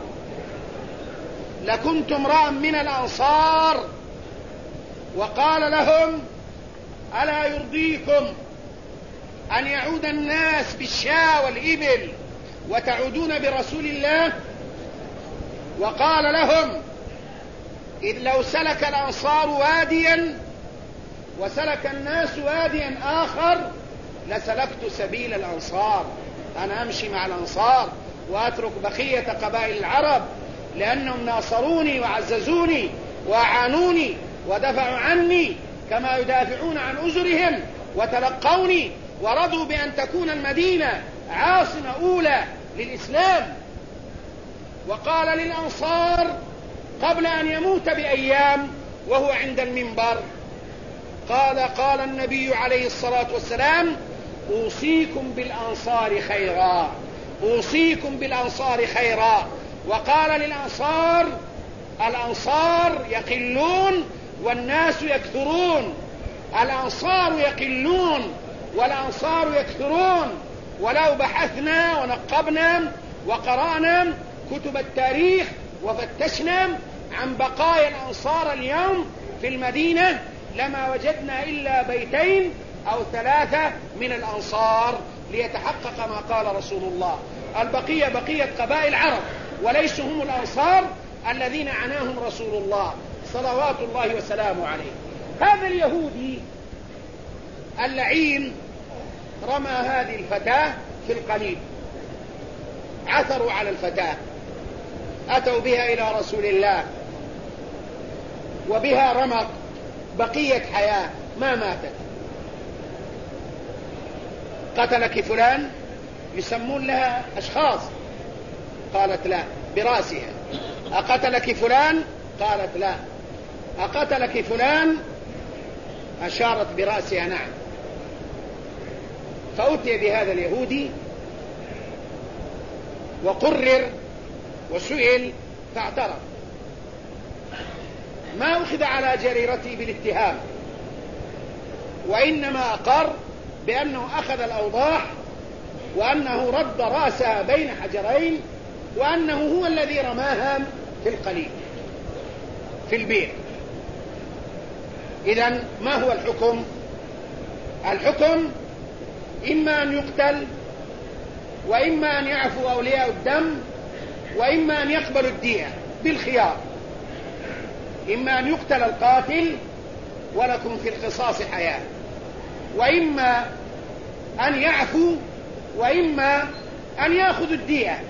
لكنت امرأ من الأنصار. وقال لهم ألا يرضيكم أن يعود الناس بالشاة والإبل وتعودون برسول الله؟ وقال لهم إذ لو سلك الأنصار واديا وسلك الناس واديا آخر لسلكت سبيل الأنصار. أنا أمشي مع الأنصار وأترك بقية قبائل العرب لأنهم ناصروني وعززوني وأعانوني ودفعوا عني كما يدافعون عن أزرهم وتلقوني ورضوا بأن تكون المدينة عاصمة أولى للإسلام. وقال للأنصار قبل أن يموت بأيام وهو عند المنبر قال النبي عليه الصلاة والسلام أوصيكم بالأنصار خيرا، أوصيكم بالأنصار خيرا. وقال للأنصار الأنصار يقلون والناس يكثرون، الأنصار يقلون والأنصار يكثرون. ولو بحثنا ونقبنا وقرأنا كتب التاريخ وفتشنا عن بقايا الأنصار اليوم في المدينة لما وجدنا إلا بيتين أو ثلاثة من الأنصار ليتحقق ما قال رسول الله. البقية بقية قبائل عرب وليسوا هم الأنصار الذين عناهم رسول الله صلوات الله وسلامه عليه. هذا اليهودي اللعين رمى هذه الفتاة في القليب، عثروا على الفتاة، أتوا بها إلى رسول الله وبها رمق بقية حياة ما ماتت. قتلك فلان، يسمون لها أشخاص، قالت لا برأسها. أقتلك فلان؟ قالت لا. أقتلك فلان؟ أشارت برأسها نعم. فأتي بهذا اليهودي وقرر وسئل فاعترف، ما أخذ على جريرته بالاتهام، وإنما أقر بأنه أخذ الأوضاح، وأنه رد رأسها بين حجرين، وأنه هو الذي رماها في القليل في البئر. إذن ما هو الحكم؟ الحكم إما أن يقتل، وإما أن يعفو أولياء الدم، وإما أن يقبل الدية بالخيار. إما أن يقتل القاتل ولكم في القصاص حياة، وإما أن يعفو، وإما أن يأخذ الدية.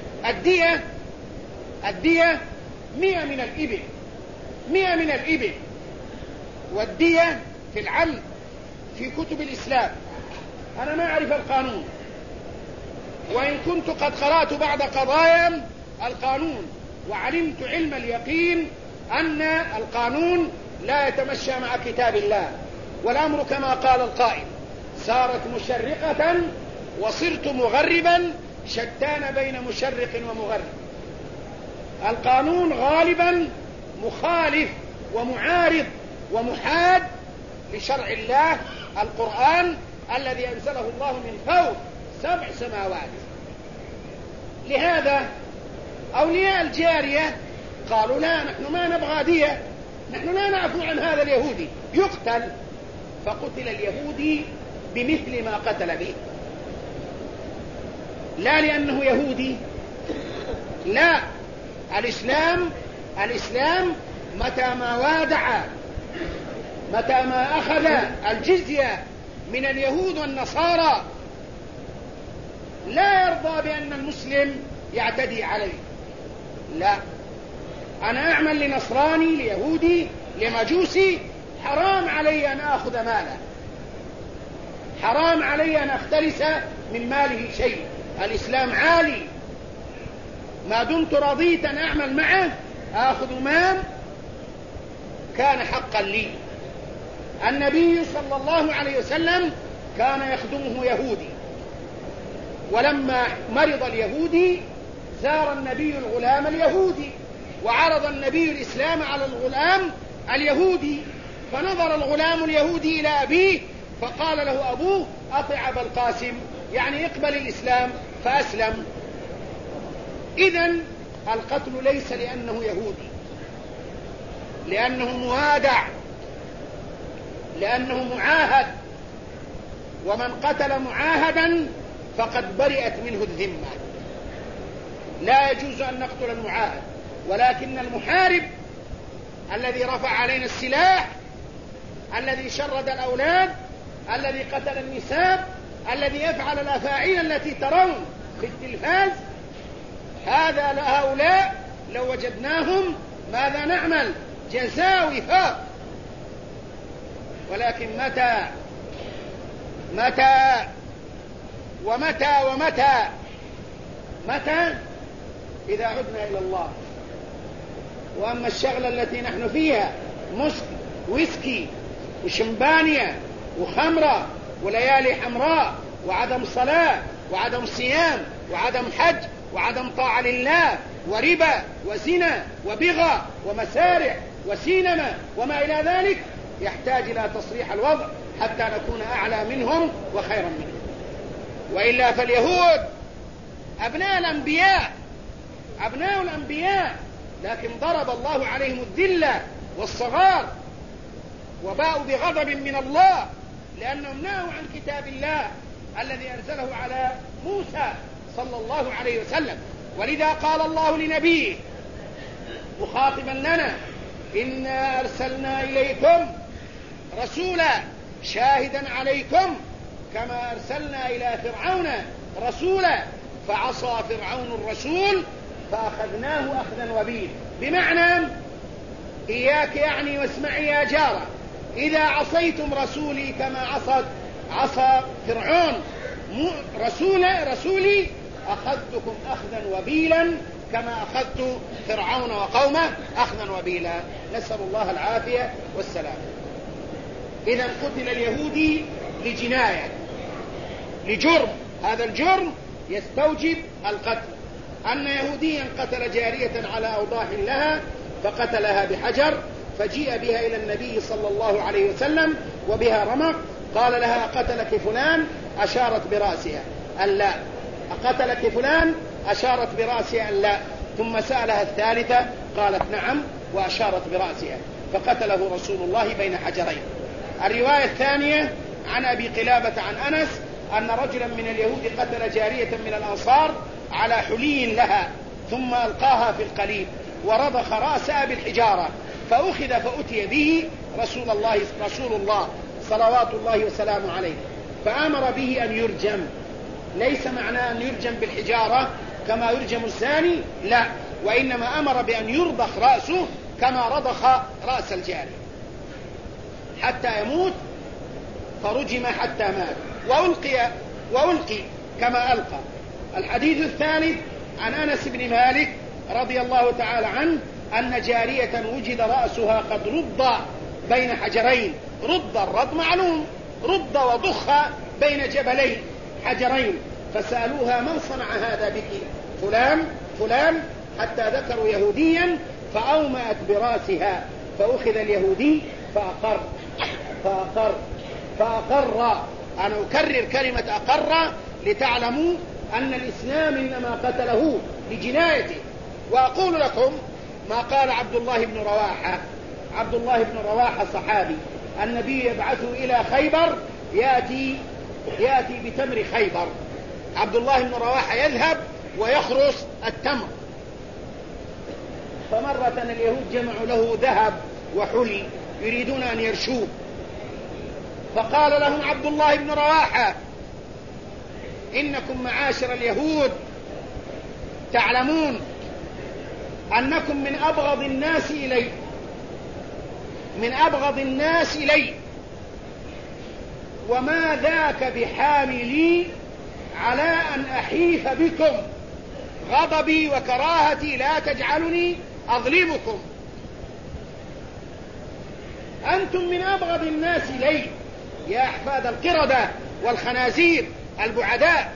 الدية 100 من الإبل، 100 من الإبل. والدية في العمد في كتب الإسلام، أنا ما أعرف القانون، وإن كنت قد قرأت بعض قضايا القانون وعلمت علم اليقين أن القانون لا يتمشى مع كتاب الله، والأمر كما قال القائل: صارت مشرقة وصرت مغربا، شتان بين مشرق ومغرب. القانون غالبا مخالف ومعارض ومحاد لشرع الله القرآن الذي أنزله الله من فوق 7 سماوات. لهذا أولياء الجارية قالوا: لا، نحن ما نبغى دية، نحن لا نعفو عن هذا اليهودي، يقتل. فقتل اليهودي بمثل ما قتل به، لا لأنه يهودي، لا. الإسلام متى ما وادع، متى ما أخذ الجزية من اليهود والنصارى، لا يرضى بأن المسلم يعتدي عليه. لا، أنا أعمل لنصراني، ليهودي، لمجوسي، حرام علي أن أخذ ماله، حرام علي أن أختلس من ماله شيء. الإسلام عالي، ما دمت رضيت أن أعمل معه أخذ مال كان حقا لي. النبي صلى الله عليه وسلم كان يخدمه يهودي، ولما مرض اليهودي زار النبي الغلام اليهودي، وعرض النبي الإسلام على الغلام اليهودي، فنظر الغلام اليهودي إلى أبيه فقال له أبوه: أطع أبا القاسم، يعني اقبل الإسلام، فأسلم. إذن القتل ليس لأنه يهودي، لأنه موادع، لأنه معاهد، ومن قتل معاهدا فقد برئت منه الذمة. لا يجوز أن نقتل المعاهد، ولكن المحارب الذي رفع علينا السلاح، الذي شرد الأولاد، الذي قتل النساء، الذي يفعل الأفاعيل التي ترون في التلفاز، هذا لهؤلاء لو وجدناهم ماذا نعمل؟ جزاء وفاق. ولكن متى إذا عدنا إلى الله. وأما الشغلة التي نحن فيها، ويسكي وشمبانيا وخمرة وليالي حمراء وعدم صلاة وعدم صيام وعدم حج وعدم طاعة لله وربا وزنا وبغى ومسارع وسينما وما إلى ذلك، يحتاج إلى تصريح الوضع حتى نكون أعلى منهم وخيرا منهم. وإلا فاليهود أبناء الأنبياء، لكن ضرب الله عليهم الذلة والصغار، وباءوا بغضب من الله لأنهم نهوا عن كتاب الله الذي أنزله على موسى صلى الله عليه وسلم. ولذا قال الله لنبيه مخاطبا لنا: إنا أرسلنا إليكم رسولا شاهدا عليكم كما أرسلنا إلى فرعون رسولا فعصى فرعون الرسول فأخذناه أخذا وبيلا. بمعنى إياك يعني واسمعي يا جارة، إذا عصيتم رسولي كما عصى فرعون رسولي أخذتكم أخذا وبيلا كما أخذت فرعون وقومه أخذا وبيلا. نسأل الله العافية والسلام. إذا قتل اليهودي لجناية، لجرم، هذا الجرم يستوجب القتل. أن يهوديا قتل جارية على أوضاح لها فقتلها بحجر، فجيء بها إلى النبي صلى الله عليه وسلم وبها رمق، قال لها أقتلك فلان؟ أشارت برأسها أن لا. أقتلك فلان؟ أشارت برأسها أن لا. ثم سألها الثالثة قالت نعم وأشارت برأسها، فقتله رسول الله بين حجرين. الرواية الثانية عن أبي قلابة عن أنس أن رجلا من اليهود قتل جارية من الأنصار على حلي لها، ثم ألقاها في القليب ورضخ رأسها بالحجارة، فأخذ فأتي به رسول الله صلوات الله وسلامه عليه، فأمر به أن يرجم. ليس معنى أن يرجم بالحجارة كما يرجم الزاني، لا، وإنما أمر بأن يرضخ رأسه كما رضخ رأس الجاري حتى يموت، فرجم حتى مات وألقي كما ألقى. الحديث الثالث عن أنس بن مالك رضي الله تعالى عنه أن جارية وجد رأسها قد رض بين حجرين. رض، الرض معلوم، رض وضخ بين جبلين حجرين، فسألوها من صنع هذا بك؟ فلان، حتى ذكروا يهوديا، فأومأت برأسها، فأخذ اليهودي فأقر. أنا أكرر كلمة أقر لتعلموا أن الإسلام إنما قتله لجنايته. وأقول لكم ما قال عبد الله بن رواحة. عبد الله بن رواحة صحابي، النبي يبعثه إلى خيبر، يأتي بتمر خيبر. عبد الله بن رواحة يذهب ويخرص التمر، فمرة اليهود جمعوا له ذهب وحلي يريدون أن يرشوه، فقال لهم عبد الله بن رواحة إنكم معاشر اليهود تعلمون أنكم من أبغض الناس إلي، وما ذاك بحاملي على أن أحيف بكم، غضبي وكراهتي لا تجعلني أظلمكم. أنتم من أبغض الناس إلي يا أحفاد القردة والخنازير البعداء،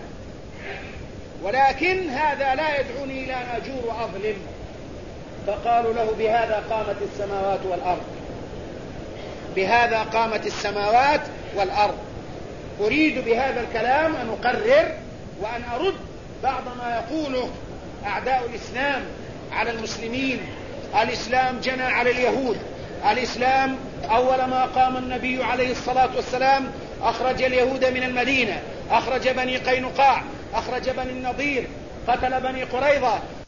ولكن هذا لا يدعوني إلى أن أجور وأظلم. فقالوا له بهذا قامت السماوات والأرض، بهذا قامت السماوات والأرض. أريد بهذا الكلام أن أقرر وأن أرد بعض ما يقوله أعداء الإسلام على المسلمين. الإسلام جنى على اليهود. الإسلام أول ما قام النبي عليه الصلاة والسلام أخرج اليهود من المدينة، أخرج بني قينقاع، أخرج بني النضير، قتل بني قريظة،